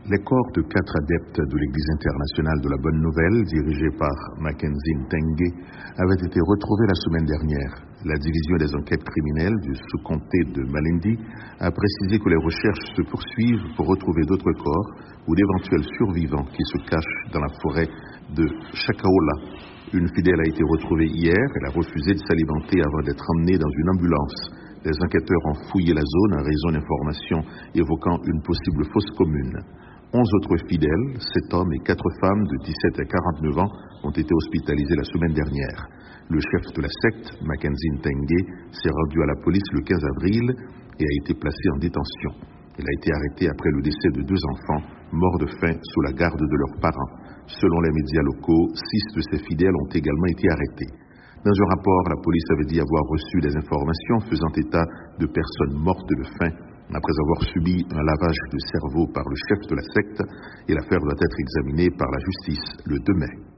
Les corps de 4 adeptes de l'Église internationale de la Bonne Nouvelle, dirigés par Mackenzie Ntengue, avaient été retrouvés la semaine dernière. La division des enquêtes criminelles du sous-comté de Malindi a précisé que les recherches se poursuivent pour retrouver d'autres corps ou d'éventuels survivants qui se cachent dans la forêt de Chakaola. Une fidèle a été retrouvée hier. Elle a refusé de s'alimenter avant d'être emmenée dans une ambulance. Les enquêteurs ont fouillé la zone en raison d'informations évoquant une possible fosse commune. 11 autres fidèles, 7 hommes et 4 femmes de 17 à 49 ans ont été hospitalisés la semaine dernière. Le chef de la secte, Mackenzie Ntengue, s'est rendu à la police le 15 avril et a été placé en détention. Il a été arrêté après le décès de 2 enfants morts de faim sous la garde de leurs parents. Selon les médias locaux, 6 de ces fidèles ont également été arrêtés. Dans un rapport, la police avait dit avoir reçu des informations faisant état de personnes mortes de faim après avoir subi un lavage de cerveau par le chef de la secte, et l'affaire doit être examinée par la justice le 2 mai.